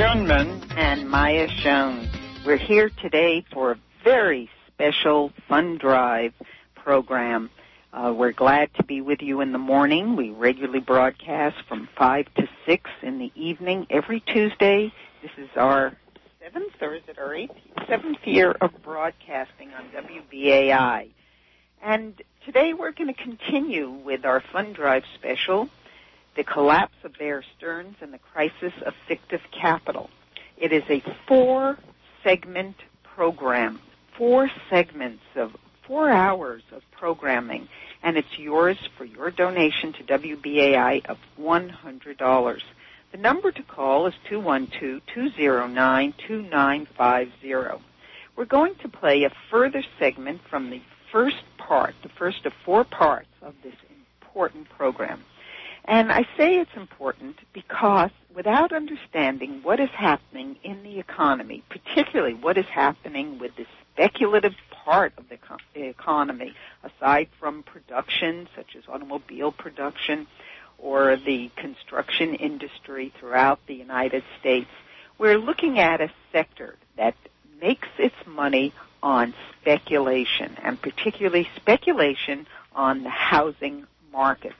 Schoenman and Maya Schoen. We're here today for a very special Fund Drive program. We're glad to be with you in the morning. We regularly broadcast from 5 to 6 in the evening every Tuesday. This is our seventh year of broadcasting on WBAI. And today we're going to continue with our Fund Drive special, The Collapse of Bear Stearns and the Crisis of Fictive Capital. It is a 4-segment program, 4 segments of 4 hours of programming, and it's yours for your donation to WBAI of $100. The number to call is 212-209-2950. We're going to play a further segment from the first part, the first of 4 parts of this important program. And I say it's important because without understanding what is happening in the economy, particularly what is happening with the speculative part of the economy, aside from production such as automobile production or the construction industry throughout the United States, we're looking at a sector that makes its money on speculation, and particularly speculation on the housing market.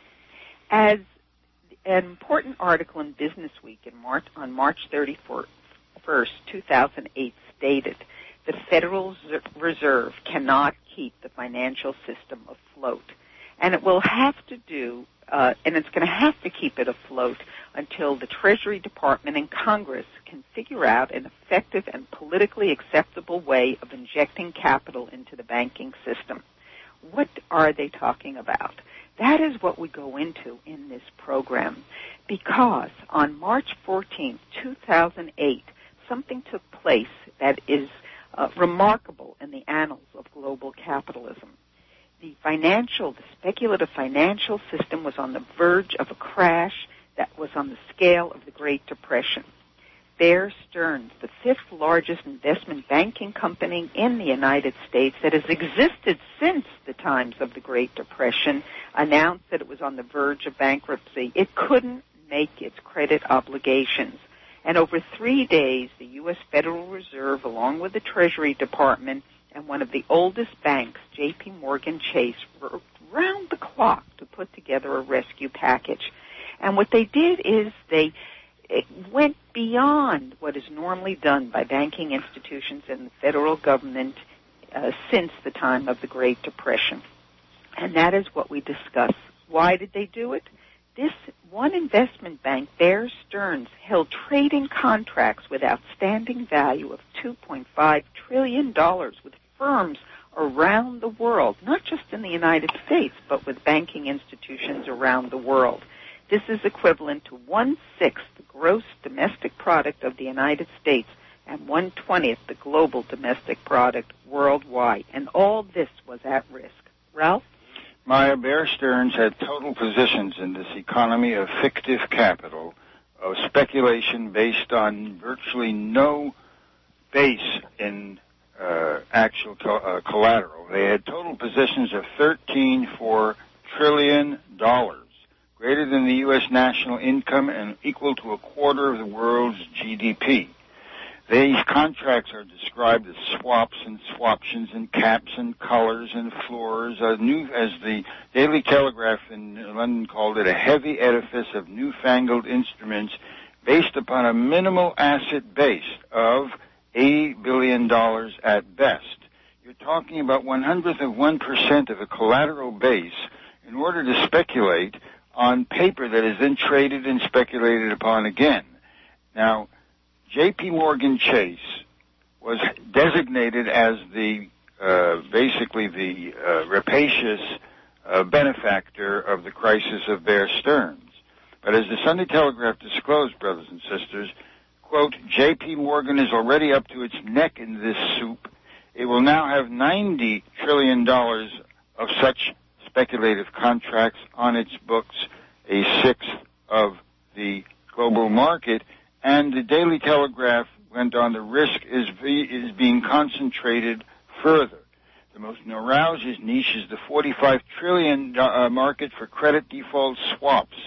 As an important article in Business Week on March 31st, 2008 stated, the Federal Reserve cannot keep the financial system afloat. And it will have to do, and it's going to have to keep it afloat until the Treasury Department and Congress can figure out an effective and politically acceptable way of injecting capital into the banking system. What are they talking about? That is what we go into in this program, because on March 14th, 2008, something took place that is remarkable in the annals of global capitalism. The speculative financial system was on the verge of a crash that was on the scale of the Great Depression. Bear Stearns, the 5th largest investment banking company in the United States that has existed since the times of the Great Depression, announced that it was on the verge of bankruptcy. It couldn't make its credit obligations. And over 3 days, the U.S. Federal Reserve, along with the Treasury Department and one of the oldest banks, J.P. Morgan Chase, worked round the clock to put together a rescue package. And what they did is it went beyond what is normally done by banking institutions and the federal government since the time of the Great Depression. And that is what we discuss. Why did they do it? This one investment bank, Bear Stearns, held trading contracts with outstanding value of $2.5 trillion with firms around the world, not just in the United States, but with banking institutions around the world. This is equivalent to 1/6 the gross domestic product of the United States and 1/20 the global domestic product worldwide. And all this was at risk. Ralph? Maya, Bear Stearns had total positions in this economy of fictive capital, of speculation based on virtually no base in actual collateral. They had total positions of $13.4 trillion, greater than the U.S. national income and equal to a quarter of the world's GDP. These contracts are described as swaps and swaptions and caps and colors and floors, as the Daily Telegraph in London called it, a heavy edifice of newfangled instruments based upon a minimal asset base of $80 billion at best. You're talking about 1/100% of a collateral base in order to speculate on paper that is then traded and speculated upon again. Now, J.P. Morgan Chase was designated as basically the rapacious benefactor of the crisis of Bear Stearns. But as the Sunday Telegraph disclosed, brothers and sisters, quote, J.P. Morgan is already up to its neck in this soup. It will now have $90 trillion of such speculative contracts on its books, a 1/6 of the global market. And the Daily Telegraph went on, the risk is being concentrated further. The most neuralgic niche is the $45 trillion market for credit default swaps,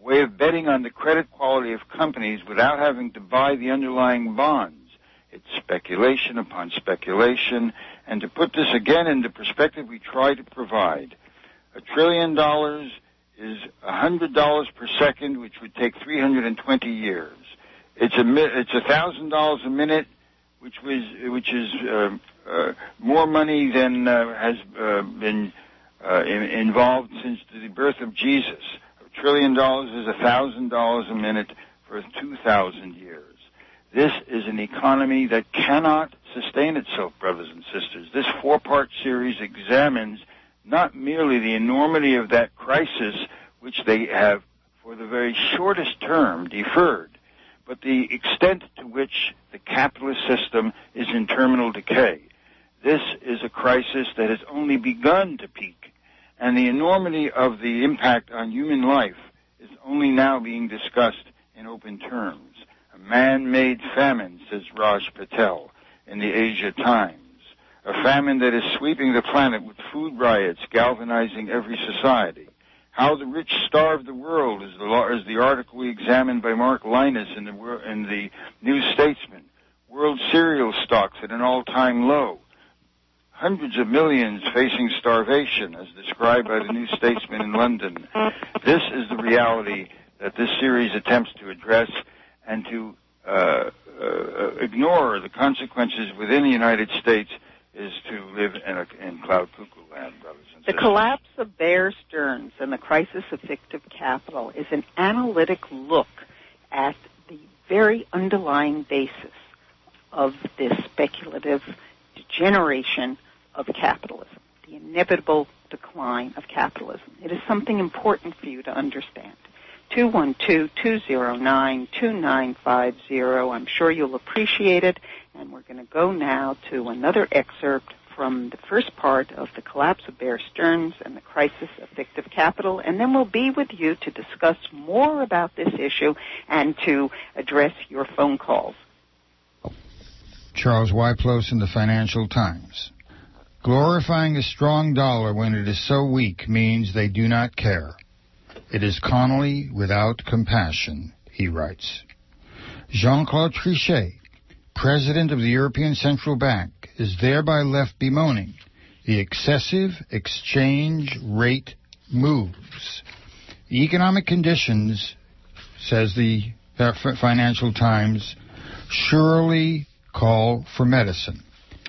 a way of betting on the credit quality of companies without having to buy the underlying bonds. It's speculation upon speculation, and to put this again into perspective, we try to provide. $1 trillion is $100 per second, which would take 320 years. It's $1,000 a minute, which is more money than has been involved since the birth of Jesus. $1 trillion is $1,000 a minute for 2,000 years. This is an economy that cannot sustain itself, brothers and sisters. This four-part series examines not merely the enormity of that crisis, which they have, for the very shortest term, deferred, but the extent to which the capitalist system is in terminal decay. This is a crisis that has only begun to peak, and the enormity of the impact on human life is only now being discussed in open terms. A man-made famine, says Raj Patel in the Asia Times. A famine that is sweeping the planet with food riots, galvanizing every society. How the rich starve the world is the article we examined by Mark Linus in the New Statesman. World cereal stocks at an all-time low. Hundreds of millions facing starvation, as described by the New Statesman in London. This is the reality that this series attempts to address, and to ignore the consequences within the United States is to live in cloud cuckoo land, brothers and sisters. The collapse of Bear Stearns and the crisis of fictive capital is an analytic look at the very underlying basis of this speculative degeneration of capitalism, the inevitable decline of capitalism. It is something important for you to understand. 212-209-2950. I'm sure you'll appreciate it. And we're going to go now to another excerpt from the first part of The Collapse of Bear Stearns and the Crisis of Fictive Capital. And then we'll be with you to discuss more about this issue and to address your phone calls. Charles Wyplos in the Financial Times. Glorifying a strong dollar when it is so weak means they do not care. It is Connolly without compassion, he writes. Jean-Claude Trichet, president of the European Central Bank, is thereby left bemoaning the excessive exchange rate moves. The economic conditions, says the Financial Times, surely call for medicine.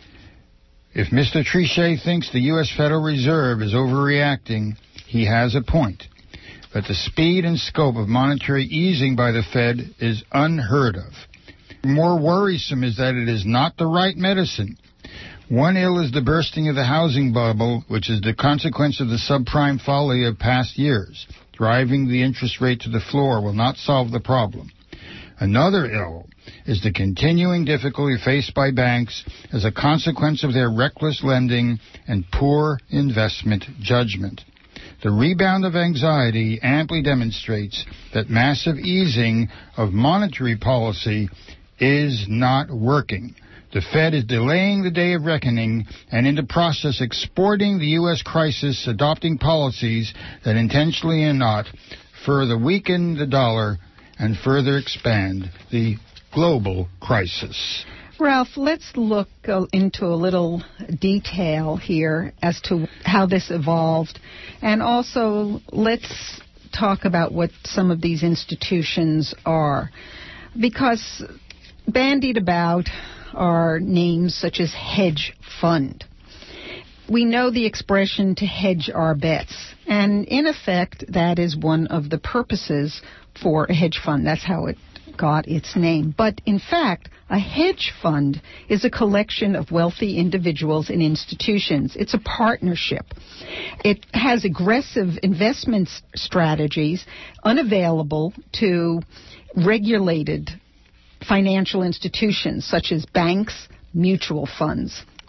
If Mr. Trichet thinks the U.S. Federal Reserve is overreacting, he has a point. But the speed and scope of monetary easing by the Fed is unheard of. More worrisome is that it is not the right medicine. One ill is the bursting of the housing bubble, which is the consequence of the subprime folly of past years. Driving the interest rate to the floor will not solve the problem. Another ill is the continuing difficulty faced by banks as a consequence of their reckless lending and poor investment judgment. The rebound of anxiety amply demonstrates that massive easing of monetary policy is not working. The Fed is delaying the day of reckoning and in the process exporting the U.S. crisis, adopting policies that intentionally and not further weaken the dollar and further expand the global crisis. Ralph, let's look into a little detail here as to how this evolved. And also, let's talk about what some of these institutions are. Because bandied about are names such as hedge fund. We know the expression to hedge our bets. And in effect, that is one of the purposes for a hedge fund. That's how it got its name. But in fact, a hedge fund is a collection of wealthy individuals and institutions. It's a partnership. It has aggressive investment strategies unavailable to regulated financial institutions such as banks, mutual funds.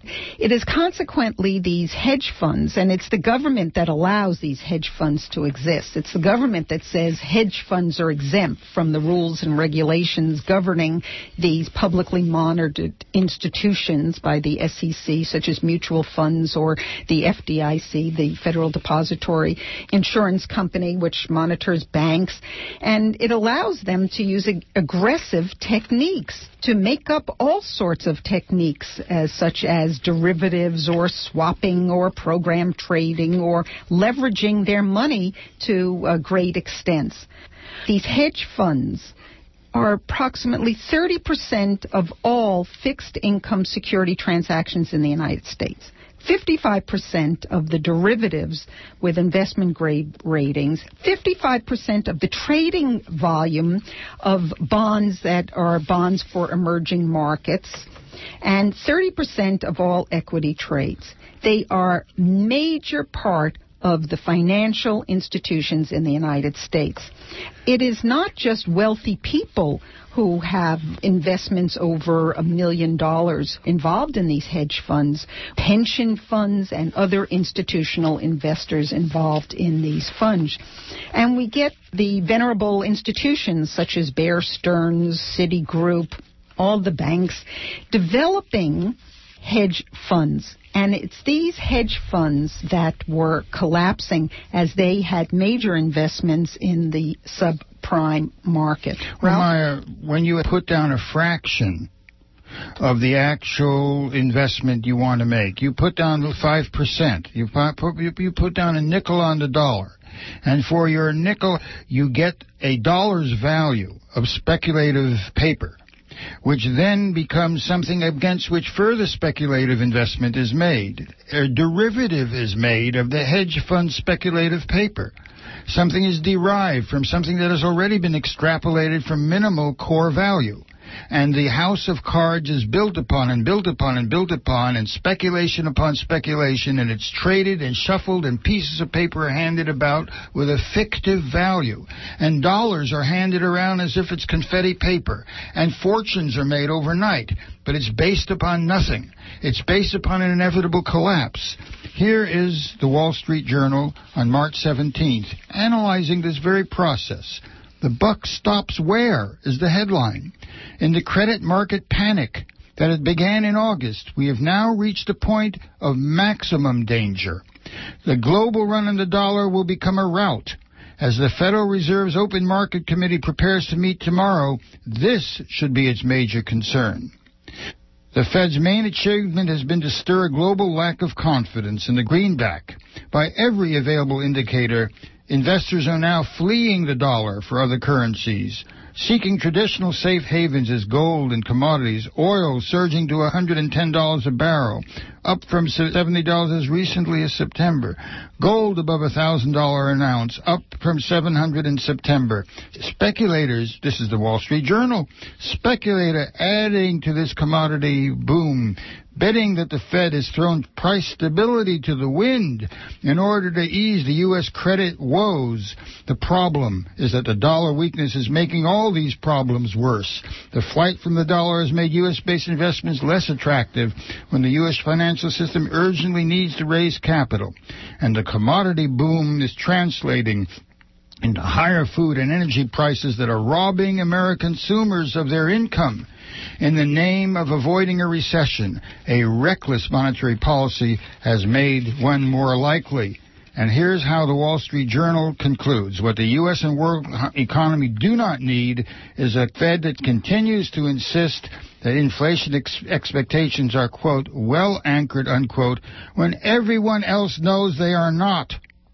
It is consequently these hedge funds, and it's the government that allows these hedge funds to exist. It's the government that says hedge funds are exempt from the rules and regulations governing these publicly monitored institutions by the SEC, such as mutual funds, or the FDIC, the Federal Depository Insurance Company, which monitors banks. And it allows them to use aggressive techniques to make up all sorts of techniques, such as derivatives or swapping or program trading or leveraging their money to great extents. These hedge funds are approximately 30% of all fixed income security transactions in the United States. 55% of the derivatives with investment grade ratings, 55% of the trading volume of bonds that are bonds for emerging markets, and 30% of all equity trades. They are major part of the financial institutions in the United States. It is not just wealthy people who have investments over $1 million involved in these hedge funds, pension funds and other institutional investors involved in these funds. And we get the venerable institutions such as Bear Stearns, Citigroup, all the banks developing hedge funds. And it's these hedge funds that were collapsing as they had major investments in the subprime market. Well, Maya, when you put down a fraction of the actual investment you want to make, you put down 5%. You put down a nickel on the dollar. And for your nickel, you get a dollar's value of speculative paper, which then becomes something against which further speculative investment is made. A derivative is made of the hedge fund speculative paper. Something is derived from something that has already been extrapolated from minimal core value. And the house of cards is built upon and built upon and built upon, and speculation upon speculation, and it's traded and shuffled, and pieces of paper are handed about with a fictive value. And dollars are handed around as if it's confetti paper. And fortunes are made overnight. But it's based upon nothing. It's based upon an inevitable collapse. Here is the Wall Street Journal on March 17th, analyzing this very process. The buck stops where is the headline. In the credit market panic that it began in August, we have now reached a point of maximum danger. The global run on the dollar will become a rout. As the Federal Reserve's Open Market Committee prepares to meet tomorrow, this should be its major concern. The Fed's main achievement has been to stir a global lack of confidence in the greenback. By every available indicator, investors are now fleeing the dollar for other currencies, seeking traditional safe havens as gold and commodities, oil surging to $110 a barrel, up from $70 as recently as September. Gold above $1,000 an ounce, up from $700 in September. Speculators, this is the Wall Street Journal, speculator adding to this commodity boom, betting that the Fed has thrown price stability to the wind in order to ease the U.S. credit woes. The problem is that the dollar weakness is making all these problems worse. The flight from the dollar has made U.S.-based investments less attractive when the U.S. financial system urgently needs to raise capital. And the commodity boom is translating into higher food and energy prices that are robbing American consumers of their income. In the name of avoiding a recession, a reckless monetary policy has made one more likely. And here's how the Wall Street Journal concludes. What the U.S. and world economy do not need is a Fed that continues to insist that inflation expectations are, quote, well anchored, unquote, when everyone else knows they are not.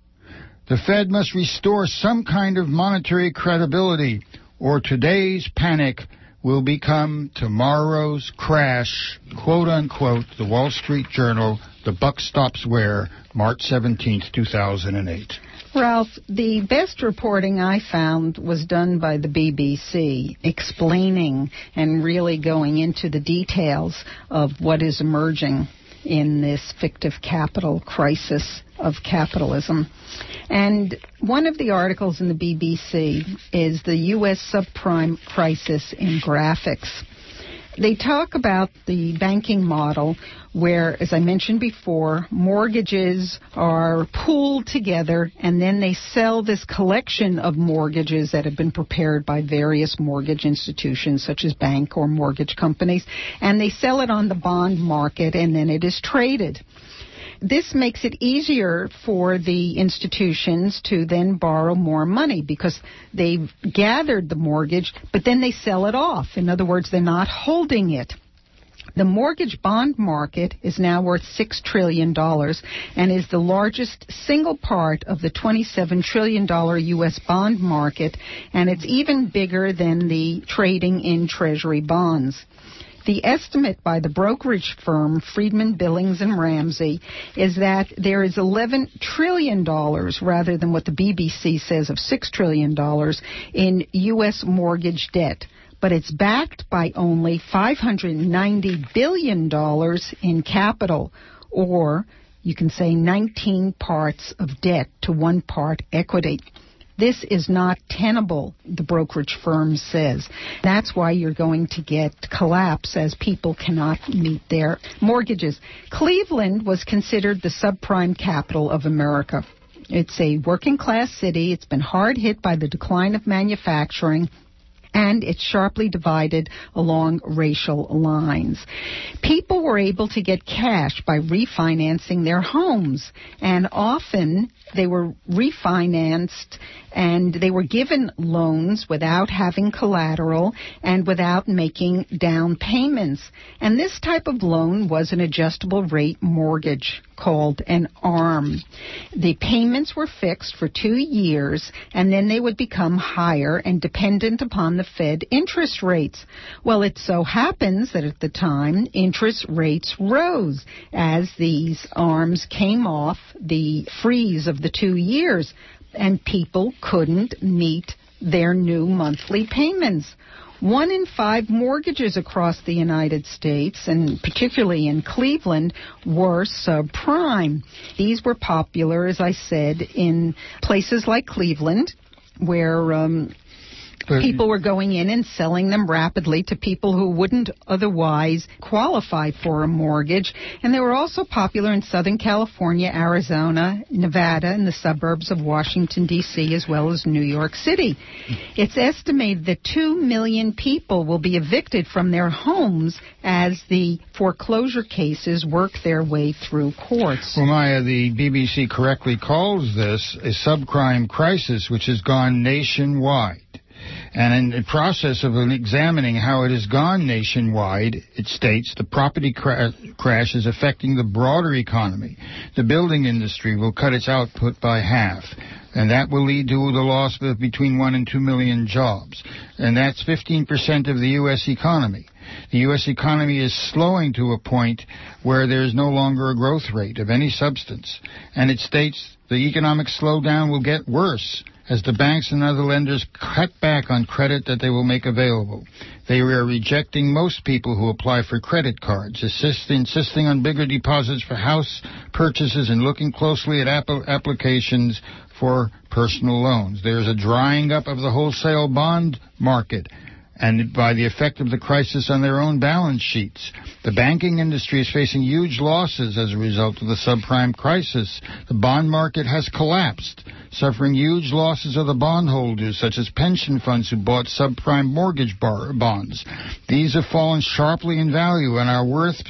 The Fed must restore some kind of monetary credibility, or today's panic will become tomorrow's crash, quote unquote, the Wall Street Journal, the buck stops where, March 17th, 2008. Ralph, the best reporting I found was done by the BBC, explaining and really going into the details of what is emerging in this fictive capital crisis of capitalism. And one of the articles in the BBC is the U.S. subprime crisis in graphics. They talk about the banking model where, as I mentioned before, mortgages are pooled together and then they sell this collection of mortgages that have been prepared by various mortgage institutions such as bank or mortgage companies, and they sell it on the bond market and then it is traded. This makes it easier for the institutions to then borrow more money because they've gathered the mortgage, but then they sell it off. In other words, they're not holding it. The mortgage bond market is now worth $6 trillion and is the largest single part of the $27 trillion U.S. bond market, and it's even bigger than the trading in Treasury bonds. The estimate by the brokerage firm Friedman, Billings, and Ramsey is that there is $11 trillion, rather than what the BBC says of $6 trillion, in U.S. mortgage debt. But it's backed by only $590 billion in capital, or you can say 19 parts of debt to 1 part equity. This is not tenable, the brokerage firm says. That's why you're going to get collapse as people cannot meet their mortgages. Cleveland was considered the subprime capital of America. It's a working-class city. It's been hard hit by the decline of manufacturing, and it's sharply divided along racial lines. People were able to get cash by refinancing their homes, and often they were refinanced and they were given loans without having collateral and without making down payments. And this type of loan was an adjustable rate mortgage called an ARM. The payments were fixed for 2 years, and then they would become higher and dependent upon the Fed interest rates. Well, it so happens that at the time, interest rates rose as these ARMs came off the freeze of the 2 years, and people couldn't meet their new monthly payments. 1 in 5 mortgages across the United States, and particularly in Cleveland, were subprime. These were popular, as I said, in places like Cleveland, where people were going in and selling them rapidly to people who wouldn't otherwise qualify for a mortgage. And they were also popular in Southern California, Arizona, Nevada, and the suburbs of Washington, D.C., as well as New York City. It's estimated that 2 million people will be evicted from their homes as the foreclosure cases work their way through courts. Well, Maya, the BBC correctly calls this a subprime crisis, which has gone nationwide. And in the process of examining how it has gone nationwide, it states the property crash is affecting the broader economy. The building industry will cut its output by half, and that will lead to the loss of between 1 and 2 million jobs. And that's 15% of the U.S. economy. The U.S. economy is slowing to a point where there is no longer a growth rate of any substance. And it states the economic slowdown will get worse as the banks and other lenders cut back on credit that they will make available. They are rejecting most people who apply for credit cards, insisting on bigger deposits for house purchases and looking closely at applications for personal loans. There is a drying up of the wholesale bond market, and by the effect of the crisis on their own balance sheets. The banking industry is facing huge losses as a result of the subprime crisis. The bond market has collapsed, suffering huge losses of the bondholders, such as pension funds who bought subprime mortgage bonds. These have fallen sharply in value and are worth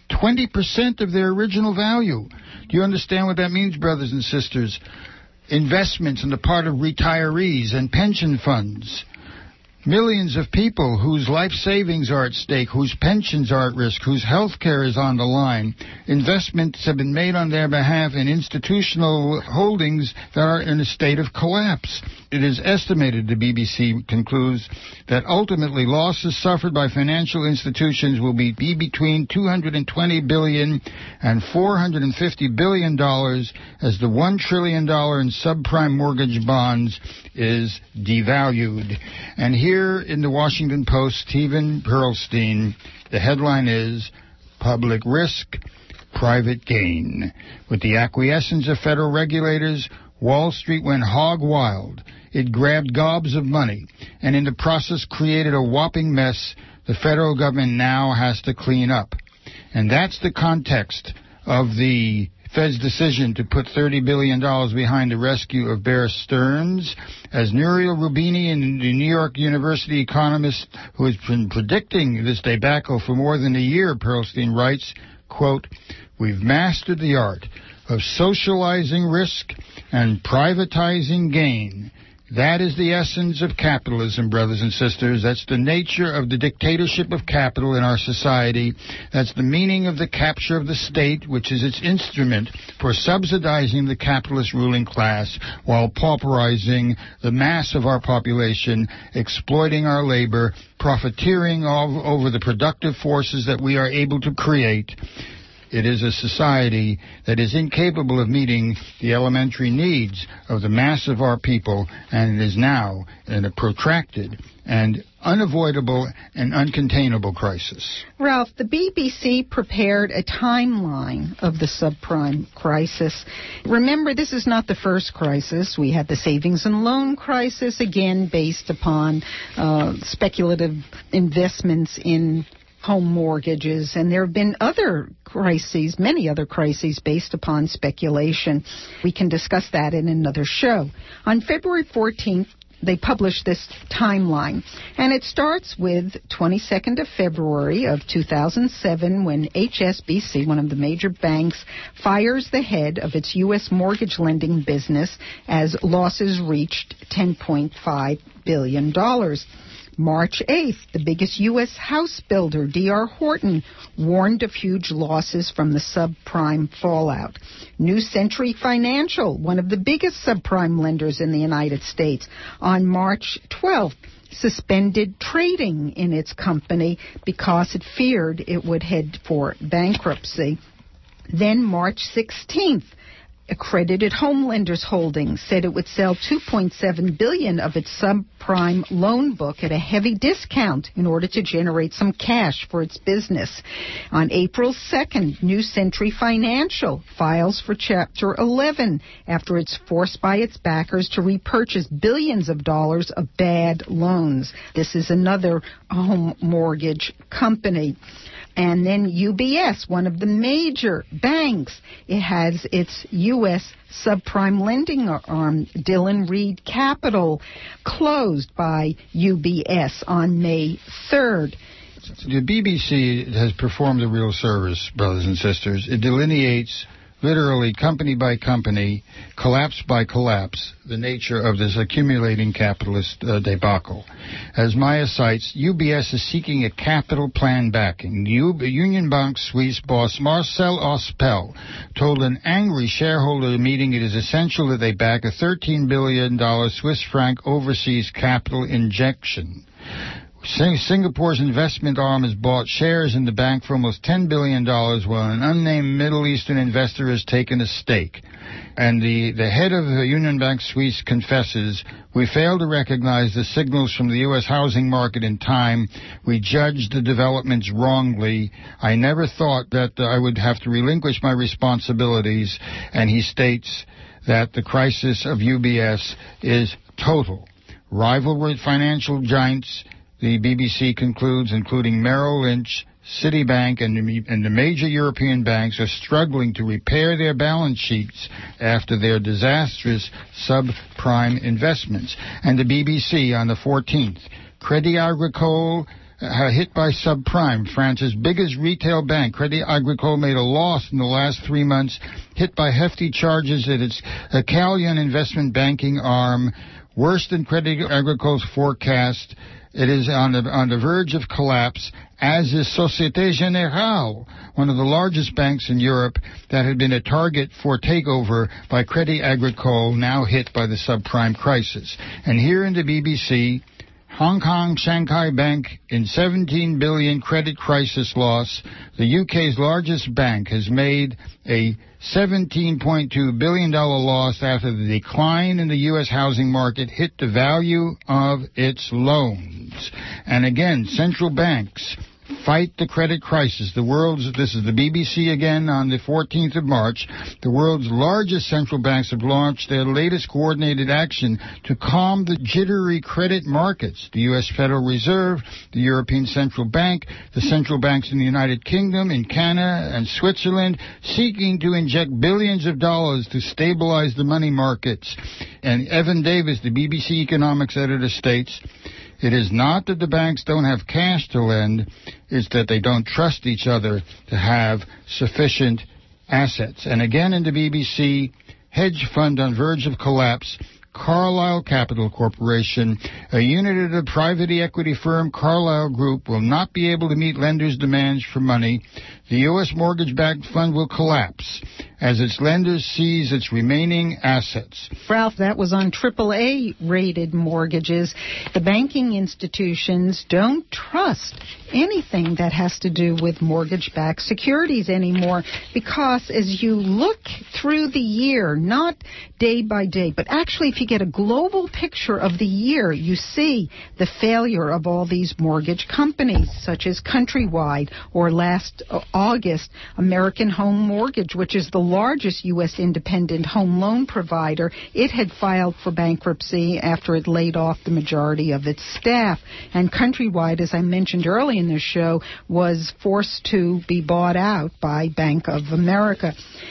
20% of their original value. Do you understand what that means, brothers and sisters? Investments on the part of retirees and pension funds. Millions of people whose life savings are at stake, whose pensions are at risk, whose health care is on the line. Investments have been made on their behalf in institutional holdings that are in a state of collapse. It is estimated, the BBC concludes, that ultimately losses suffered by financial institutions will be between $220 billion and $450 billion as the $1 trillion in subprime mortgage bonds is devalued. And here in the Washington Post, Stephen Perlstein, the headline is, Public Risk, Private Gain. With the acquiescence of federal regulators, Wall Street went hog wild. It grabbed gobs of money, and in the process created a whopping mess the federal government now has to clean up. And that's the context of the Fed's decision to put $30 billion behind the rescue of Bear Stearns. As Nouriel Roubini, the New York University economist who has been predicting this debacle for more than a year, Pearlstein writes, quote, "We've mastered the art of socializing risk and privatizing gain. That is the essence of capitalism, brothers and sisters. That's the nature of the dictatorship of capital in our society. That's the meaning of the capture of the state, which is its instrument for subsidizing the capitalist ruling class while pauperizing the mass of our population, exploiting our labor, profiteering over the productive forces that we are able to create. It is a society that is incapable of meeting the elementary needs of the mass of our people, and it is now in a protracted and unavoidable and uncontainable crisis." Ralph, the BBC prepared a timeline of the subprime crisis. Remember, this is not the first crisis. We had the savings and loan crisis, again based upon speculative investments in home mortgages, and there have been other crises, many other crises based upon speculation. We can discuss that in another show. On February 14th, they published this timeline, and it starts with 22nd of February of 2007 when HSBC, one of the major banks, fires the head of its U.S. mortgage lending business as losses reached $10.5 billion. March 8th, the biggest U.S. house builder, D.R. Horton, warned of huge losses from the subprime fallout. New Century Financial, one of the biggest subprime lenders in the United States, on March 12th, suspended trading in its company because it feared it would head for bankruptcy. Then March 16th, Accredited Home Lenders Holdings said it would sell $2.7 billion of its subprime loan book at a heavy discount in order to generate some cash for its business. On April 2nd, New Century Financial files for Chapter 11 after it's forced by its backers to repurchase billions of dollars of bad loans. This is another home mortgage company. And then UBS, one of the major banks, it has its U.S. subprime lending arm, Dillon Reed Capital, closed by UBS on May 3rd. The BBC has performed a real service, brothers and sisters. It delineates literally company by company, collapse by collapse, the nature of this accumulating capitalist debacle. As Maya cites, UBS is seeking a capital plan backing. Union Bank Suisse boss Marcel Ospel told an angry shareholder meeting it is essential that they back a $13 billion Swiss franc overseas capital injection. Singapore's investment arm has bought shares in the bank for almost $10 billion, while an unnamed Middle Eastern investor has taken a stake. And the head of the Union Bank Suisse confesses, "We failed to recognize the signals from the U.S. housing market in time. We judged the developments wrongly. I never thought that I would have to relinquish my responsibilities." And he states that the crisis of UBS is total. Rival financial giants, the BBC concludes, including Merrill Lynch, Citibank, and the major European banks, are struggling to repair their balance sheets after their disastrous subprime investments. And the BBC on the 14th, Crédit Agricole hit by subprime. France's biggest retail bank, Crédit Agricole, made a loss in the last 3 months, hit by hefty charges at its Italian investment banking arm, worse than Crédit Agricole's forecast. It is on the verge of collapse, as is Société Générale, one of the largest banks in Europe that had been a target for takeover by Crédit Agricole, now hit by the subprime crisis. And here in the BBC, Hong Kong Shanghai Bank in $17 billion credit crisis loss. The UK's largest bank has made a $17.2 billion loss after the decline in the U.S. housing market hit the value of its loans. And again, central banks fight the credit crisis. This is the BBC again on the 14th of March. The world's largest central banks have launched their latest coordinated action to calm the jittery credit markets. The U.S. Federal Reserve, the European Central Bank, the central banks in the United Kingdom, in Canada, and Switzerland, seeking to inject billions of dollars to stabilize the money markets. And Evan Davis, the BBC economics editor, states, "It is not that the banks don't have cash to lend, it's that they don't trust each other to have sufficient assets." And again in the BBC, hedge fund on verge of collapse, Carlyle Capital Corporation, a unit of the private equity firm Carlyle Group, will not be able to meet lenders' demands for money. The U.S. mortgage-backed fund will collapse as its lenders seize its remaining assets. Ralph, that was on AAA-rated mortgages. The banking institutions don't trust anything that has to do with mortgage-backed securities anymore because as you look through the year, not day by day, but actually if you get a global picture of the year, you see the failure of all these mortgage companies, such as Countrywide, or last August, American Home Mortgage, which is the largest U.S. independent home loan provider. It had filed for bankruptcy after it laid off the majority of its staff. And Countrywide, as I mentioned early in the show, was forced to be bought out by Bank of America.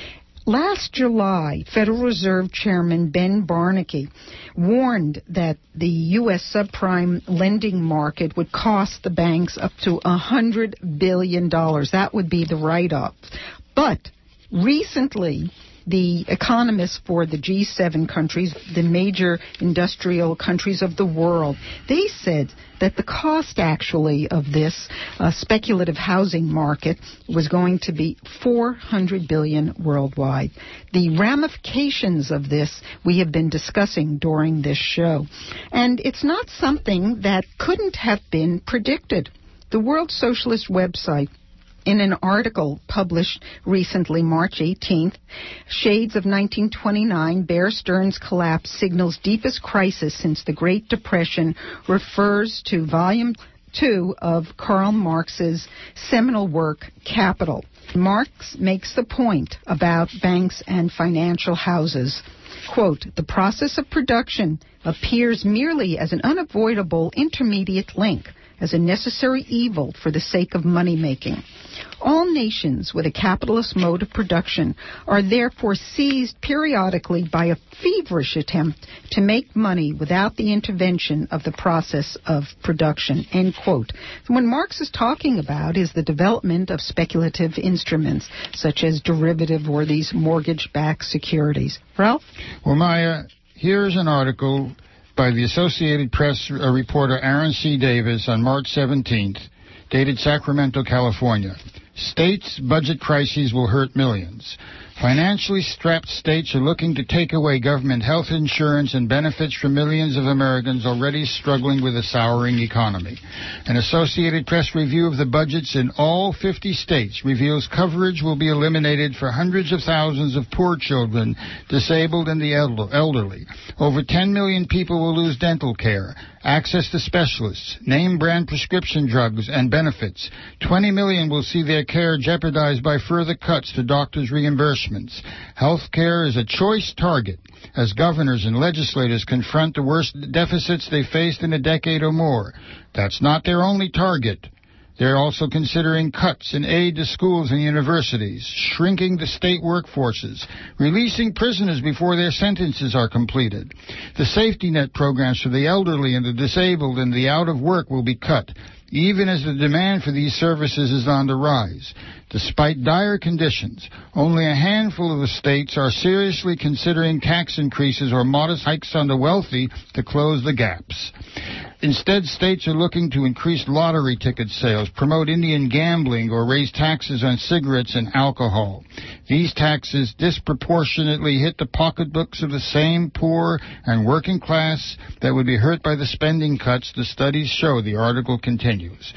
Last July, Federal Reserve Chairman Ben Bernanke warned that the U.S. subprime lending market would cost the banks up to $100 billion. That would be the write-up. But recently, the economists for the G7 countries, the major industrial countries of the world, they said that the cost actually of this speculative housing market was going to be $400 billion worldwide. The ramifications of this we have been discussing during this show. And it's not something that couldn't have been predicted. The World Socialist website, in an article published recently, March 18th, Shades of 1929, Bear Stearns Collapse Signals Deepest Crisis Since the Great Depression, refers to Volume 2 of Karl Marx's seminal work, Capital. Marx makes the point about banks and financial houses. Quote, "The process of production appears merely as an unavoidable intermediate link, as a necessary evil for the sake of money-making. All nations with a capitalist mode of production are therefore seized periodically by a feverish attempt to make money without the intervention of the process of production." End quote. So what Marx is talking about is the development of speculative instruments, such as derivative or these mortgage-backed securities. Ralph? Well, Maya, here's an article by the Associated Press reporter Aaron C. Davis on March 17th, dated Sacramento, California. States' budget crises will hurt millions. Financially strapped states are looking to take away government health insurance and benefits from millions of Americans already struggling with a souring economy. An Associated Press review of the budgets in all 50 states reveals coverage will be eliminated for hundreds of thousands of poor children, disabled, and the elderly. Over 10 million people will lose dental care, access to specialists, name-brand prescription drugs, and benefits. 20 million will see their care jeopardized by further cuts to doctors' reimbursements. Health care is a choice target as governors and legislators confront the worst deficits they faced in a decade or more. That's not their only target. They're also considering cuts in aid to schools and universities, shrinking the state workforces, releasing prisoners before their sentences are completed. The safety net programs for the elderly and the disabled and the out of work will be cut, even as the demand for these services is on the rise. Despite dire conditions, only a handful of the states are seriously considering tax increases or modest hikes on the wealthy to close the gaps. Instead, states are looking to increase lottery ticket sales, promote Indian gambling, or raise taxes on cigarettes and alcohol. These taxes disproportionately hit the pocketbooks of the same poor and working class that would be hurt by the spending cuts, the studies show, the article continues.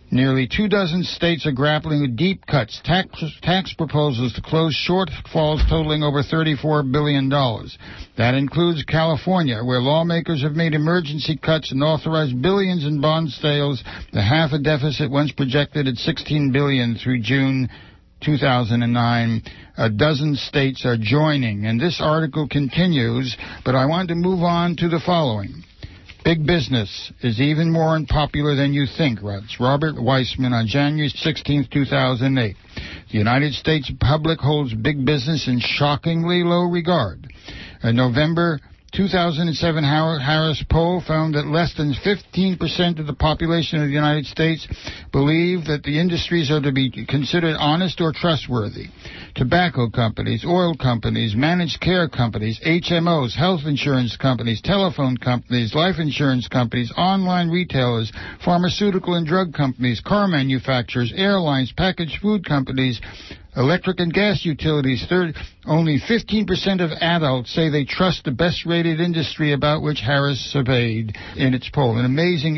Nearly 24 states are grappling with deep cuts, tax proposals to close shortfalls totaling over $34 billion. That includes California, where lawmakers have made emergency cuts and authorized billions in bond sales to half a deficit once projected at $16 billion through June 2009. A dozen states are joining, and this article continues, but I want to move on to the following. Big business is even more unpopular than you think, writes Robert Weissman on January 16, 2008. The United States public holds big business in shockingly low regard. A November 2007 Harris poll found that less than 15% of the population of the United States believe that the industries are to be considered honest or trustworthy. Tobacco companies, oil companies, managed care companies, HMOs, health insurance companies, telephone companies, life insurance companies, online retailers, pharmaceutical and drug companies, car manufacturers, airlines, packaged food companies, electric and gas utilities. Only 15% of adults say they trust the best-rated industry about which Harris surveyed in its poll. An amazing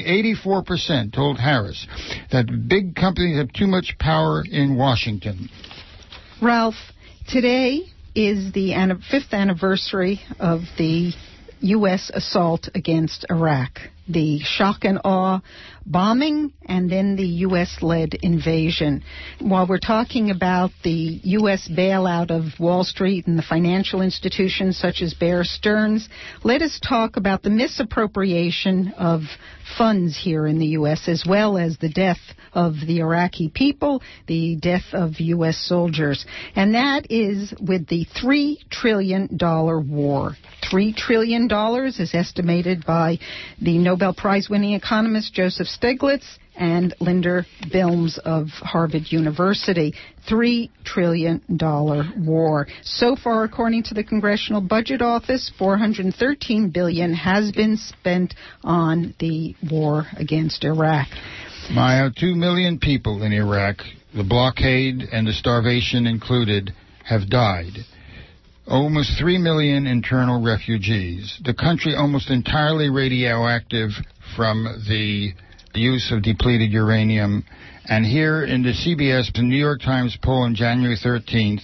84% told Harris that big companies have too much power in Washington. Ralph, today is the 5th anniversary of the U.S. assault against Iraq, the shock and awe bombing, and then the U.S.-led invasion. While we're talking about the U.S. bailout of Wall Street and the financial institutions such as Bear Stearns, let us talk about the misappropriation of funds here in the U.S., as well as the death of the Iraqi people, the death of U.S. soldiers. And that is with the $3 trillion war. $3 trillion is estimated by the Nobel Prize-winning economist Joseph Stiglitz and Linda Bilmes of Harvard University. $3 trillion war. So far, according to the Congressional Budget Office, $413 billion has been spent on the war against Iraq. Maya, 2 million people in Iraq, the blockade and the starvation included, have died. Almost 3 million internal refugees. The country almost entirely radioactive from the use of depleted uranium. And here in the CBS, the New York Times poll on January 13th,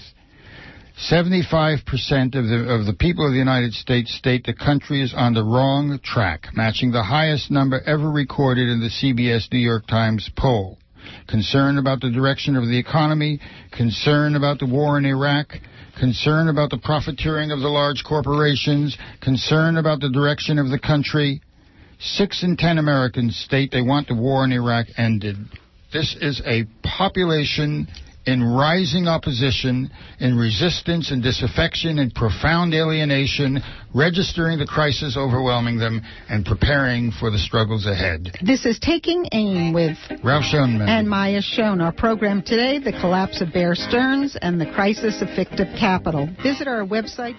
75% of the people of the United States state the country is on the wrong track, matching the highest number ever recorded in the CBS New York Times poll. Concern about the direction of the economy, concern about the war in Iraq, concern about the profiteering of the large corporations, concern about the direction of the country. 6 in 10 Americans state they want the war in Iraq ended. This is a population in rising opposition, in resistance and disaffection and profound alienation, registering the crisis overwhelming them and preparing for the struggles ahead. This is Taking Aim with Ralph Schoenman and Maya Schoen. Our program today, The Collapse of Bear Stearns and the Crisis of Fictive Capital. Visit our website,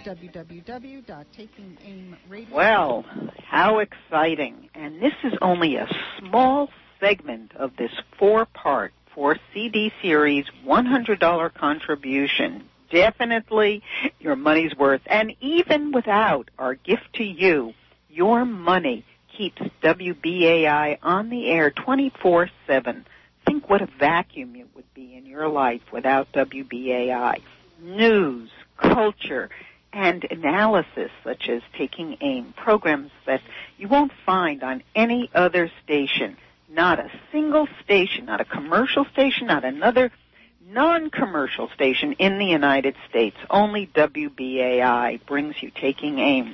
www.takingaimradio. Well, how exciting. And this is only a small segment of this 4-part 4-CD series, $100 contribution. Definitely your money's worth. And even without our gift to you, your money keeps WBAI on the air 24/7. Think what a vacuum it would be in your life without WBAI. News, culture, and analysis such as Taking Aim, programs that you won't find on any other station. Not a single station, not a commercial station, not another non-commercial station in the United States. Only WBAI brings you Taking Aim.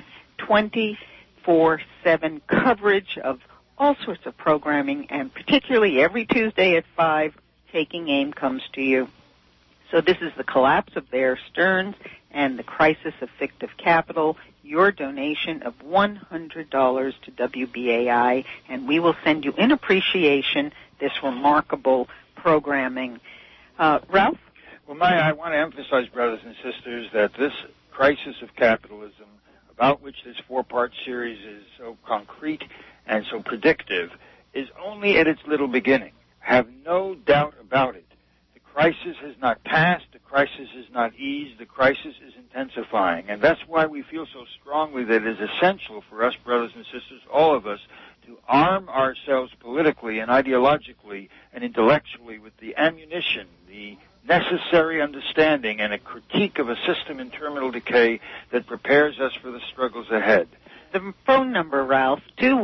24/7 coverage of all sorts of programming, and particularly every Tuesday at 5, Taking Aim comes to you. So this is The Collapse of Bear Stearns and the Crisis of Fictive Capital. Your donation of $100 to WBAI, and we will send you in appreciation this remarkable programming. Ralph? Well, Maya, I want to emphasize, brothers and sisters, that this crisis of capitalism, about which this 4-part series is so concrete and so predictive, is only at its little beginning. Have no doubt about it. The crisis has not passed. The crisis is not eased. The crisis is intensifying. And that's why we feel so strongly that it is essential for us, brothers and sisters, all of us, to arm ourselves politically and ideologically and intellectually with the ammunition, the necessary understanding, and a critique of a system in terminal decay that prepares us for the struggles ahead. The phone number, Ralph,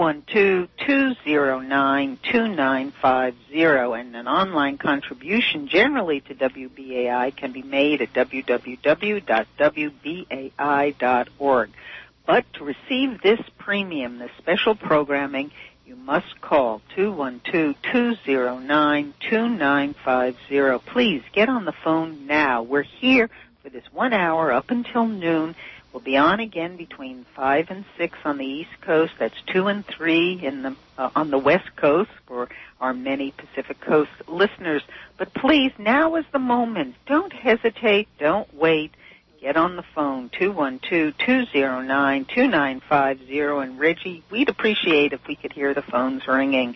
212-209-2950, and an online contribution generally to WBAI can be made at www.wbai.org. But to receive this premium, this special programming, you must call 212-209-2950. Please get on the phone now. We're here for this 1 hour up until noon. We'll be on again between 5 and 6 on the East Coast. That's 2 and 3 on the West Coast for our many Pacific Coast listeners. But please, now is the moment. Don't hesitate. Don't wait. Get on the phone, 212-209-2950. And Reggie, we'd appreciate if we could hear the phones ringing.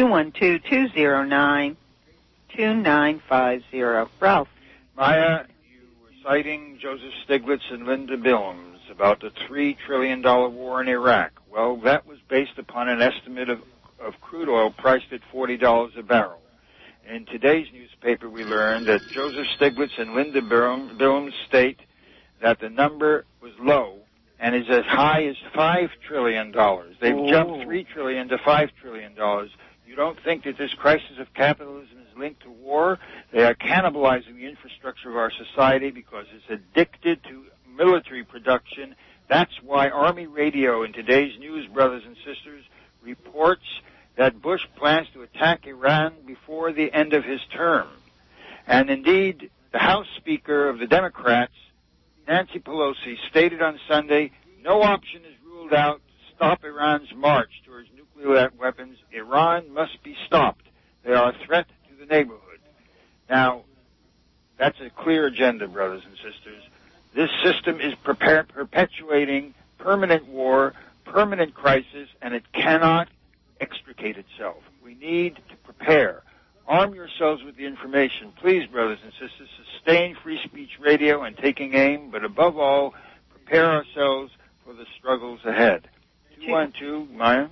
212-209-2950. Ralph. Maya, citing Joseph Stiglitz and Linda Bilmes about the $3 trillion war in Iraq. Well, that was based upon an estimate of crude oil priced at $40 a barrel. In today's newspaper, we learned that Joseph Stiglitz and Linda Bilmes state that the number was low and is as high as $5 trillion. They've jumped $3 trillion to $5 trillion. You don't think that this crisis of capitalism is linked to war? They are cannibalizing the infrastructure of our society because it's addicted to military production. That's why Army Radio in today's news, brothers and sisters, reports that Bush plans to attack Iran before the end of his term. And indeed, the House Speaker of the Democrats, Nancy Pelosi, stated on Sunday, no option is ruled out to stop Iran's march towards nuclear weapons. Iran must be stopped. They are a threat to the neighborhood. Now, that's a clear agenda, brothers and sisters. This system is perpetuating permanent war, permanent crisis, and it cannot extricate itself. We need to prepare. Arm yourselves with the information. Please, brothers and sisters, sustain free speech radio and taking aim, but above all, prepare ourselves for the struggles ahead. 212, Maya?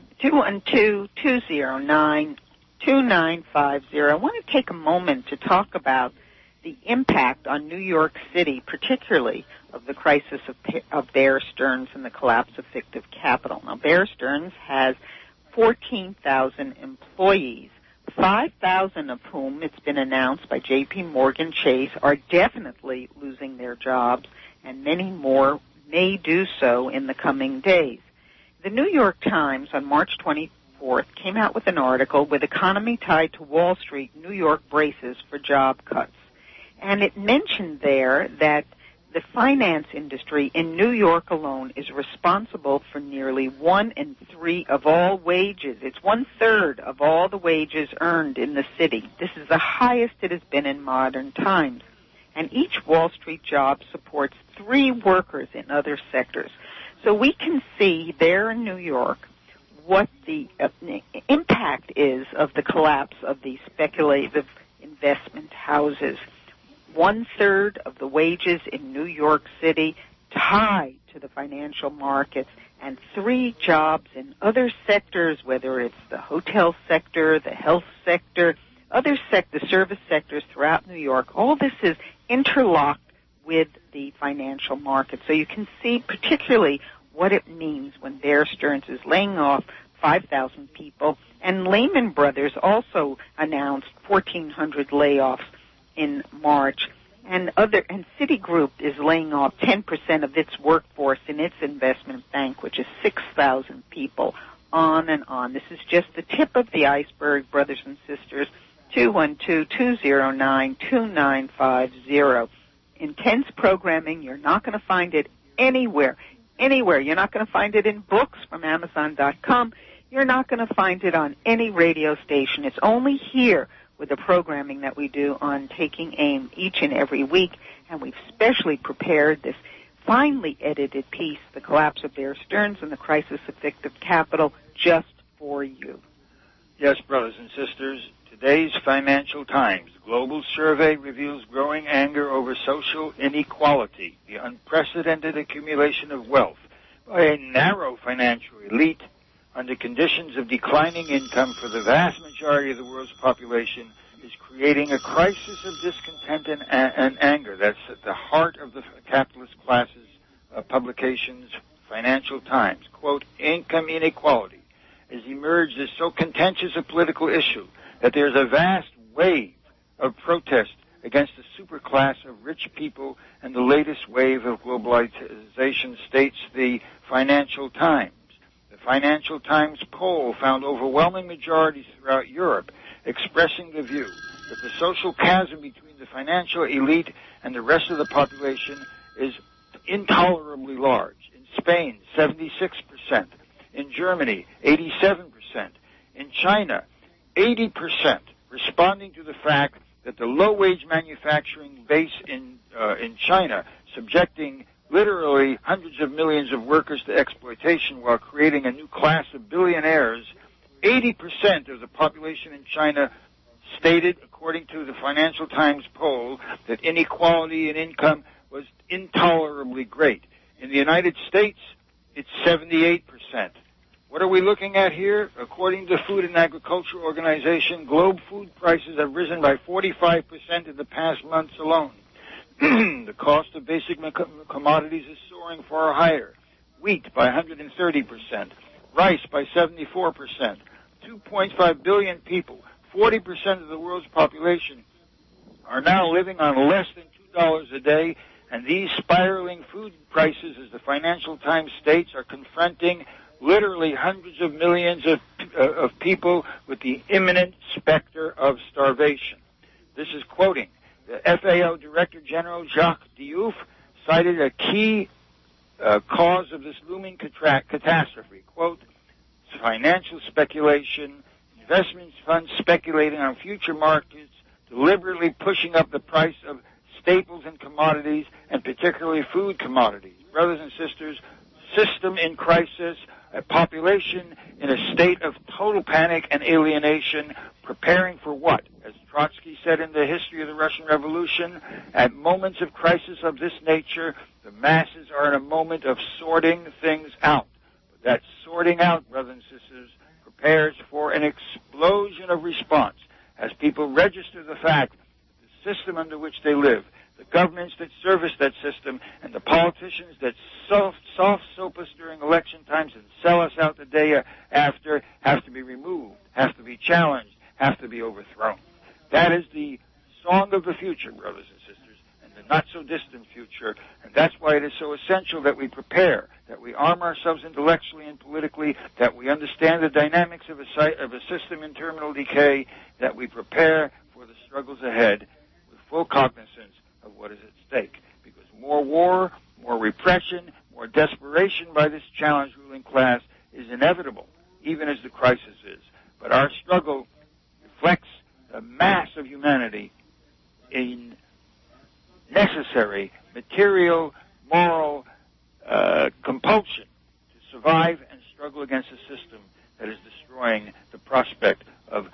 212-209-2950. I want to take a moment to talk about the impact on New York City, particularly of the crisis of Bear Stearns and the collapse of fictive capital. Now, Bear Stearns has 14,000 employees, 5,000 of whom, it's been announced by J.P. Morgan Chase, are definitely losing their jobs, and many more may do so in the coming days. The New York Times on March 24th came out with an article with economy tied to Wall Street, New York braces for job cuts. And it mentioned there that the finance industry in New York alone is responsible for nearly 1 in 3 of all wages. It's 1/3 of all the wages earned in the city. This is the highest it has been in modern times. And each Wall Street job supports 3 workers in other sectors. So we can see there in New York what the impact is of the collapse of these speculative investment houses. 1/3 of the wages in New York City tied to the financial markets, and 3 jobs in other sectors, whether it's the hotel sector, the health sector, other service sectors throughout New York. All this is interlocked with the financial market. So you can see particularly what it means when Bear Stearns is laying off 5,000 people. And Lehman Brothers also announced 1,400 layoffs in March, and Citigroup is laying off 10% of its workforce in its investment bank, which is 6,000 people, on and on. This is just the tip of the iceberg, brothers and sisters. 212-209-2950. Intense programming. You're not going to find it anywhere. You're not going to find it in books from Amazon.com. You're not going to find it on any radio station. It's only here with the programming that we do on Taking Aim each and every week, and we've specially prepared this finely edited piece, The Collapse of Bear Stearns and the Crisis of Fictive Capital, just for you. Yes, brothers and sisters, today's Financial Times global survey reveals growing anger over social inequality, the unprecedented accumulation of wealth by a narrow financial elite under conditions of declining income for the vast majority of the world's population, is creating a crisis of discontent and anger. That's at the heart of the capitalist class's publications, Financial Times. Quote, income inequality has emerged as so contentious a political issue that there's a vast wave of protest against the superclass of rich people and the latest wave of globalization, states the Financial Times. The Financial Times poll found overwhelming majorities throughout Europe expressing the view that the social chasm between the financial elite and the rest of the population is intolerably large. In Spain, 76%. In Germany, 87%. In China, 80%, responding to the fact that the low-wage manufacturing base in China, subjecting literally hundreds of millions of workers to exploitation while creating a new class of billionaires, 80% of the population in China stated, according to the Financial Times poll, that inequality in income was intolerably great. In the United States, it's 78%. What are we looking at here? According to the Food and Agriculture Organization, globe food prices have risen by 45% in the past months alone. The cost of basic commodities is soaring far higher. Wheat by 130%, rice by 74%. 2.5 billion people, 40% of the world's population, are now living on less than $2 a day, and these spiraling food prices, as the Financial Times states, are confronting literally hundreds of millions of people with the imminent specter of starvation. This is quoting the FAO Director General Jacques Diouf, cited a key cause of this looming catastrophe. Quote, financial speculation, investment funds speculating on future markets, deliberately pushing up the price of staples and commodities, and particularly food commodities. Brothers and sisters, system in crisis, a population in a state of total panic and alienation, preparing for what? As Trotsky said in the history of the Russian Revolution, at moments of crisis of this nature, the masses are in a moment of sorting things out. But that sorting out, brothers and sisters, prepares for an explosion of response as people register the fact that the system under which they live, the governments that service that system, and the politicians that soft-soap us during election times and sell us out the day after have to be removed, have to be challenged, have to be overthrown. That is the song of the future, brothers and sisters, and the not-so-distant future, and that's why it is so essential that we prepare, that we arm ourselves intellectually and politically, that we understand the dynamics of a system in terminal decay, that we prepare for the struggles ahead with full cognizance of what is at stake. Because more war, more repression, more desperation by this challenged ruling class is inevitable, even as the crisis is. But our struggle reflects the mass of humanity in necessary material, moral compulsion to survive and struggle against a system that is destroying the prospect of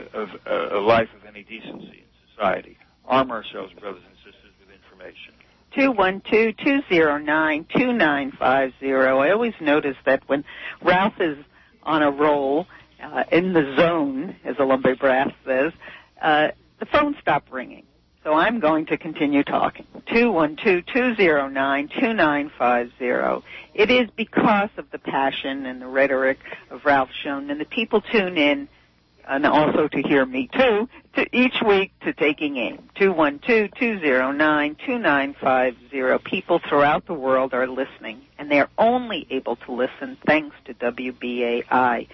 a life of any decency in society. Arm ourselves, brothers and sisters, with information. 212-209-2950. I always notice that when Ralph is on a roll, in the zone, as Olumbe Brass says, the phone stopped ringing. So I'm going to continue talking. 212-209-2950. It is because of the passion and the rhetoric of Ralph Schoen, and the people tune in, and also to hear me too, to each week to Taking Aim. 212-209-2950. People throughout the world are listening, and they're only able to listen thanks to WBAI.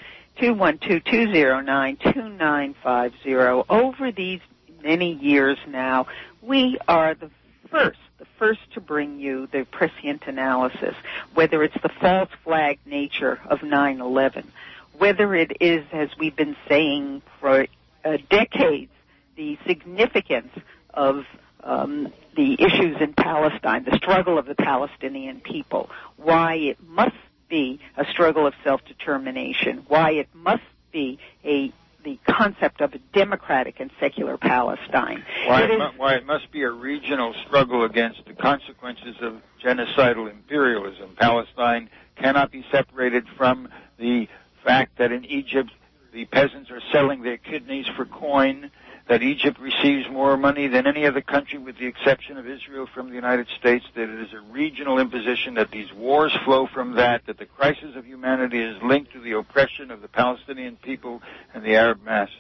212-209-2950. Over these many years now, we are the first to bring you the prescient analysis, whether it's the false flag nature of 9/11, whether it is, as we've been saying for decades, the significance of the issues in Palestine, the struggle of the Palestinian people, why it must be a struggle of self-determination, why it must be the concept of a democratic and secular Palestine. Why it must be a regional struggle against the consequences of genocidal imperialism. Palestine cannot be separated from the fact that in Egypt the peasants are selling their kidneys for coin, that Egypt receives more money than any other country with the exception of Israel from the United States, that it is a regional imposition, that these wars flow from that the crisis of humanity is linked to the oppression of the Palestinian people and the Arab masses?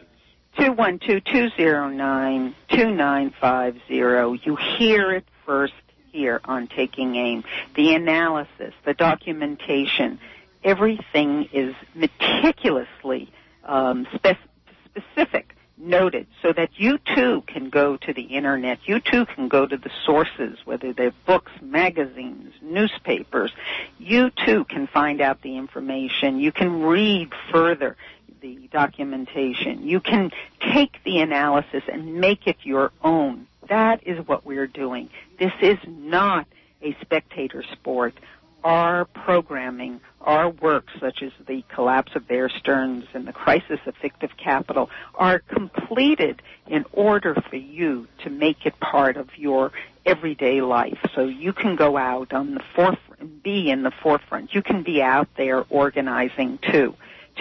212-209-2950. You hear it first here on Taking Aim. The analysis, the documentation, everything is meticulously specific, noted, so that you too can go to the internet. You too can go to the sources, whether they're books, magazines, newspapers. You too can find out the information. You can read further the documentation. You can take the analysis and make it your own. That is what we're doing. This is not a spectator sport. Our programming, our work, such as the collapse of Bear Stearns and the crisis of fictive capital, are completed in order for you to make it part of your everyday life. So you can go out on the forefront, be in the forefront. You can be out there organizing too.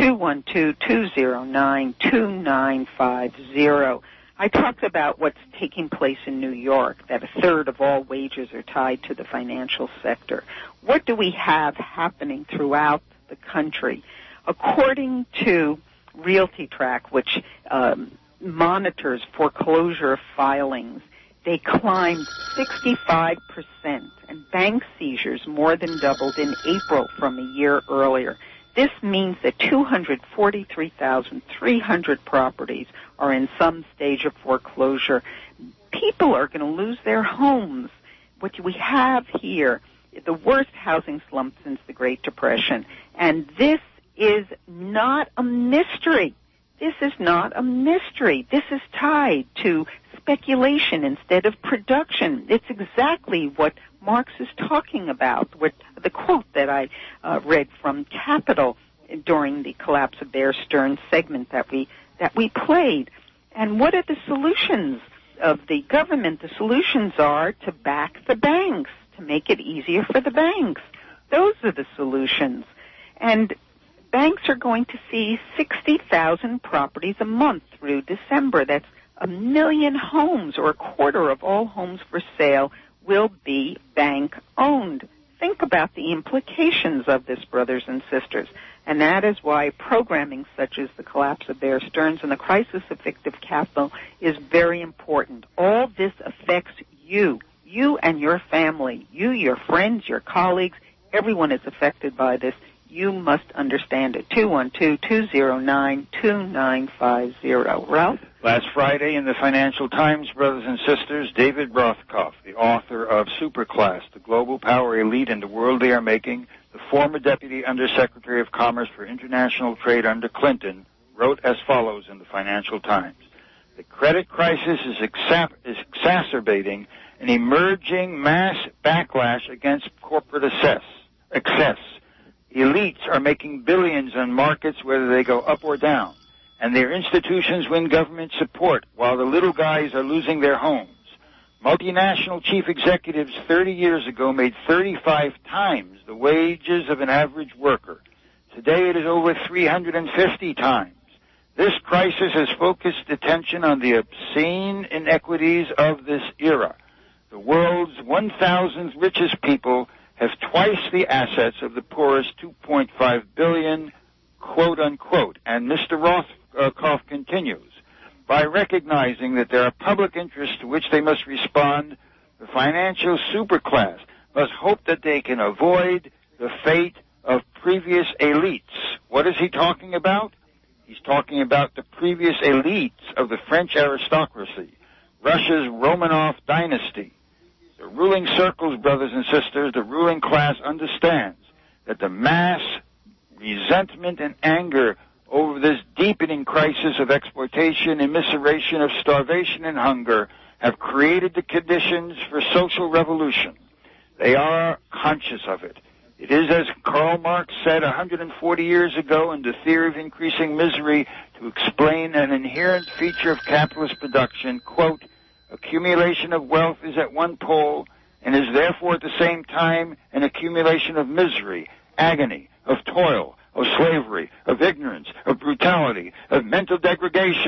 212-209-2950. I talked about what's taking place in New York, that a third of all wages are tied to the financial sector. What do we have happening throughout the country? According to RealtyTrack, which monitors foreclosure filings, they climbed 65%, and bank seizures more than doubled in April from a year earlier. This means that 243,300 properties are in some stage of foreclosure. People are going to lose their homes. What we have here is the worst housing slump since the Great Depression. And this is not a mystery. This is not a mystery. This is tied to speculation instead of production. It's exactly what Marx is talking about, with the quote that I read from Capital during the collapse of Bear Stearns segment that we played. And what are the solutions of the government? The solutions are to back the banks, to make it easier for the banks. Those are the solutions. And banks are going to see 60,000 properties a month through December. That's 1 million homes, or a quarter of all homes for sale, will be bank-owned. Think about the implications of this, brothers and sisters. And that is why programming such as the collapse of Bear Stearns and the crisis of fictive capital is very important. All this affects you and your family, you, your friends, your colleagues. Everyone is affected by this. You must understand it. 212-209-2950. Ralph? Last Friday in the Financial Times, brothers and sisters, David Rothkopf, the author of Superclass, the global power elite and the world they are making, the former Deputy Undersecretary of Commerce for International Trade under Clinton, wrote as follows in the Financial Times. The credit crisis is exacerbating an emerging mass backlash against corporate excess. Elites are making billions on markets whether they go up or down, and their institutions win government support while the little guys are losing their homes. Multinational chief executives 30 years ago made 35 times the wages of an average worker. Today it is over 350 times. This crisis has focused attention on the obscene inequities of this era. The world's 1,000 richest people have twice the assets of the poorest 2.5 billion, quote unquote. And Mr. Rothkopf continues, by recognizing that there are public interests to which they must respond, the financial superclass must hope that they can avoid the fate of previous elites. What is he talking about? He's talking about the previous elites of the French aristocracy, Russia's Romanov dynasty. The ruling circles, brothers and sisters, the ruling class understands that the mass resentment and anger over this deepening crisis of exploitation, immiseration, of starvation and hunger have created the conditions for social revolution. They are conscious of it. It is, as Karl Marx said 140 years ago in The Theory of Increasing Misery, to explain an inherent feature of capitalist production, quote, accumulation of wealth is at one pole and is therefore at the same time an accumulation of misery, agony, of toil, of slavery, of ignorance, of brutality, of mental degradation.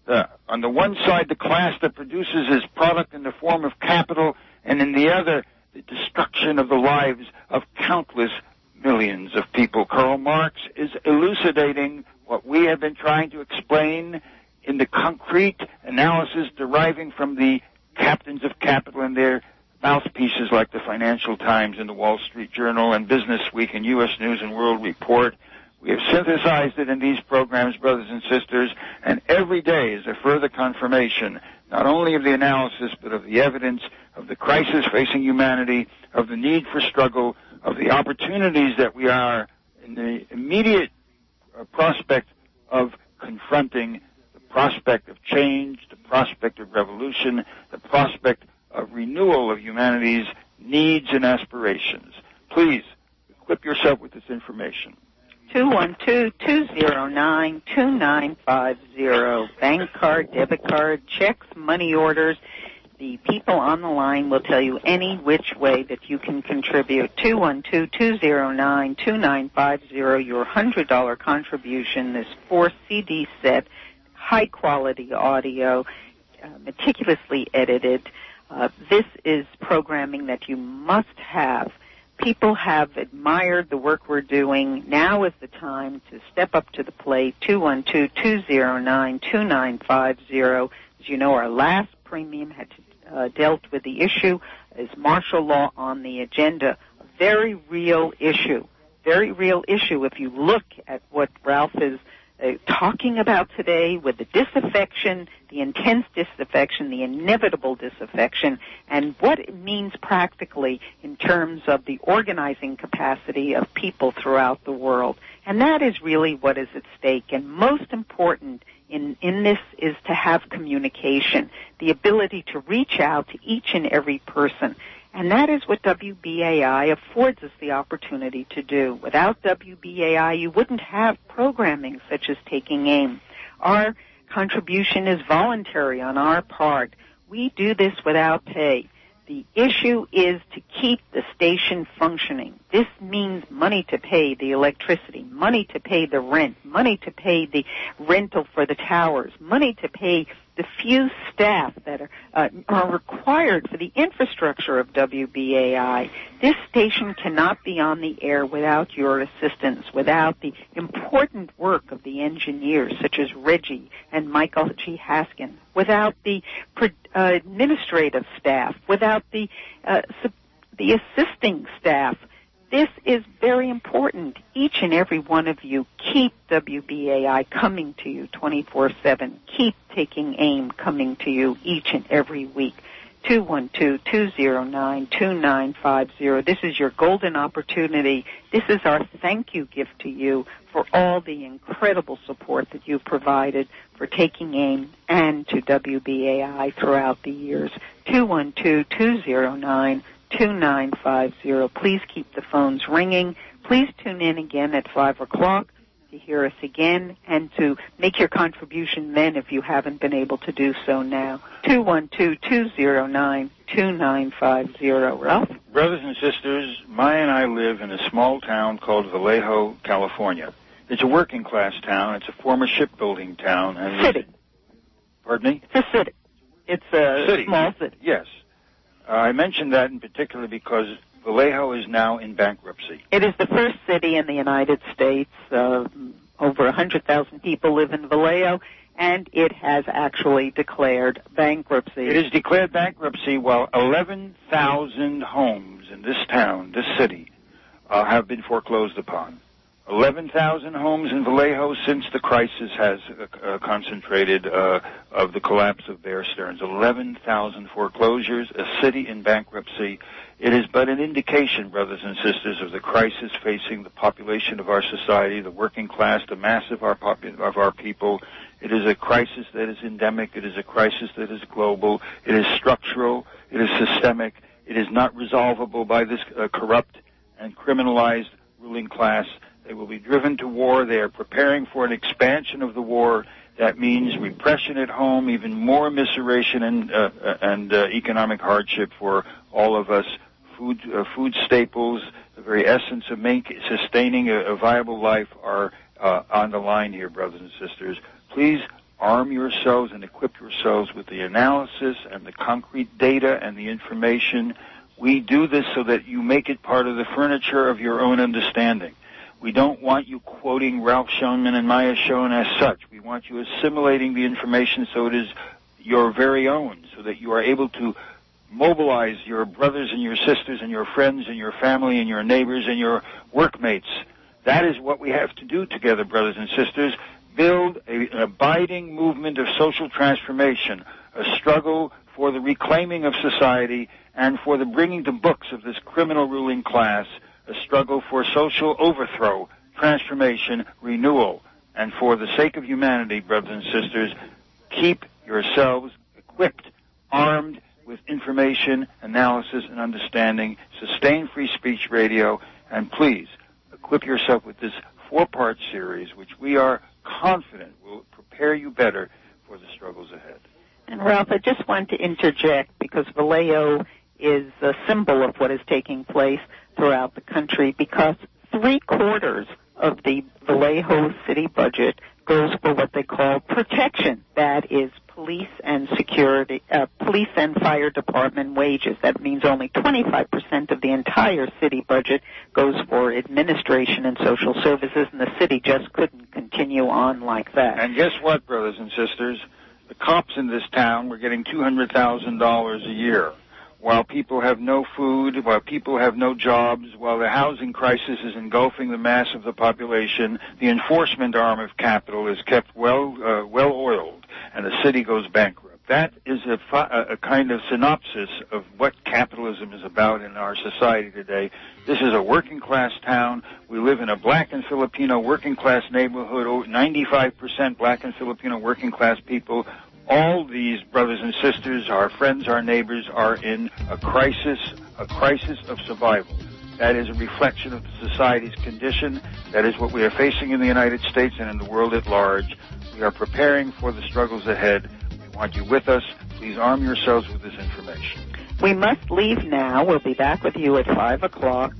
on the one side, the class that produces its product in the form of capital, and in the other, the destruction of the lives of countless millions of people. Karl Marx is elucidating what we have been trying to explain in the concrete analysis deriving from the captains of capital and their mouthpieces like the Financial Times and the Wall Street Journal and Business Week and U.S. News and World Report. We have synthesized it in these programs, brothers and sisters, and every day is a further confirmation, not only of the analysis, but of the evidence of the crisis facing humanity, of the need for struggle, of the opportunities that we are in the immediate prospect of confronting, the prospect of change, the prospect of revolution, the prospect of renewal of humanity's needs and aspirations. Please, equip yourself with this information. 212-209-2950. Bank card, debit card, checks, money orders. The people on the line will tell you any which way that you can contribute. 212-209-2950. Your $100 contribution, this 4-CD set, high-quality audio, meticulously edited. This is programming that you must have. People have admired the work we're doing. Now is the time to step up to the plate. 212-209-2950. As you know, our last premium had dealt with the issue. Is martial law on the agenda? A very real issue. Very real issue if you look at what Ralph is talking about today with the disaffection, the intense disaffection, the inevitable disaffection, and what it means practically in terms of the organizing capacity of people throughout the world. And that is really what is at stake. And most important in this is to have communication, the ability to reach out to each and every person. And that is what WBAI affords us the opportunity to do. Without WBAI, you wouldn't have programming such as Taking Aim. Our contribution is voluntary on our part. We do this without pay. The issue is to keep the station functioning. This means money to pay the electricity, money to pay the rent, money to pay the rental for the towers, money to pay the few staff that are required for the infrastructure of WBAI. This station cannot be on the air without your assistance, without the important work of the engineers such as Reggie and Michael G. Haskin, without the administrative staff, without the assisting staff. This is very important. Each and every one of you, keep WBAI coming to you 24/7. Keep Taking Aim coming to you each and every week. 212-209-2950. This is your golden opportunity. This is our thank you gift to you for all the incredible support that you've provided for Taking Aim and to WBAI throughout the years. 212-209-2950. Please keep the phones ringing. Please tune in again at 5 o'clock to hear us again and to make your contribution then if you haven't been able to do so now. 212-209-2950. Ralph? Brothers and sisters, Maya and I live in a small town called Vallejo, California. It's a working class town. It's a former shipbuilding town. And city. Pardon me? It's a city. It's a city. Small city. Yes. I mentioned that in particular because Vallejo is now in bankruptcy. It is the first city in the United States. Over 100,000 people live in Vallejo, and it has actually declared bankruptcy. It has declared bankruptcy while 11,000 homes in this town, this city, have been foreclosed upon. 11,000 homes in Vallejo since the crisis has concentrated of the collapse of Bear Stearns. 11,000 foreclosures, a city in bankruptcy. It is but an indication, brothers and sisters, of the crisis facing the population of our society, the working class, the mass of our people. It is a crisis that is endemic. It is a crisis that is global. It is structural. It is systemic. It is not resolvable by this corrupt and criminalized ruling class. They will be driven to war. They are preparing for an expansion of the war. That means repression at home, even more immiseration and economic hardship for all of us. Food staples, the very essence of sustaining a viable life are on the line here, brothers and sisters. Please arm yourselves and equip yourselves with the analysis and the concrete data and the information. We do this so that you make it part of the furniture of your own understanding. We don't want you quoting Ralph Schoenman and Maya Schoen as such. We want you assimilating the information so it is your very own, so that you are able to mobilize your brothers and your sisters and your friends and your family and your neighbors and your workmates. That is what we have to do together, brothers and sisters. Build an abiding movement of social transformation, a struggle for the reclaiming of society and for the bringing to books of this criminal ruling class, a struggle for social overthrow, transformation, renewal. And for the sake of humanity, brothers and sisters, keep yourselves equipped, armed with information, analysis, and understanding. Sustain free speech radio, and please equip yourself with this 4-part series, which we are confident will prepare you better for the struggles ahead. And Ralph, I just want to interject because Vallejo is a symbol of what is taking place throughout the country, because 3/4 of the Vallejo city budget goes for what they call protection. That is police and fire department wages. That means only 25% of the entire city budget goes for administration and social services, and the city just couldn't continue on like that. And guess what, brothers and sisters? The cops in this town were getting $200,000 a year. While people have no food, while people have no jobs, while the housing crisis is engulfing the mass of the population, the enforcement arm of capital is kept well-oiled, and the city goes bankrupt. That is a kind of synopsis of what capitalism is about in our society today. This is a working-class town. We live in a black and Filipino working-class neighborhood, 95% black and Filipino working-class people. All these brothers and sisters, our friends, our neighbors, are in a crisis of survival. That is a reflection of the society's condition. That is what we are facing in the United States and in the world at large. We are preparing for the struggles ahead. We want you with us. Please arm yourselves with this information. We must leave now. We'll be back with you at 5 o'clock,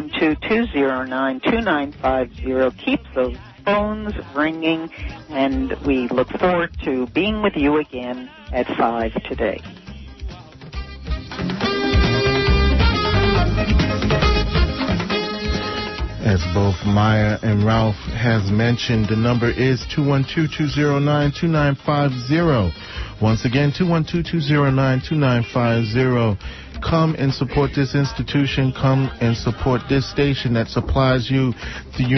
212-209-2950. Keep those phones ringing, and we look forward to being with you again at 5 today. As both Maya and Ralph has mentioned, the number is 212-209-2950. Once again, 212-209-2950. Come and support this institution. Come and support this station that supplies you the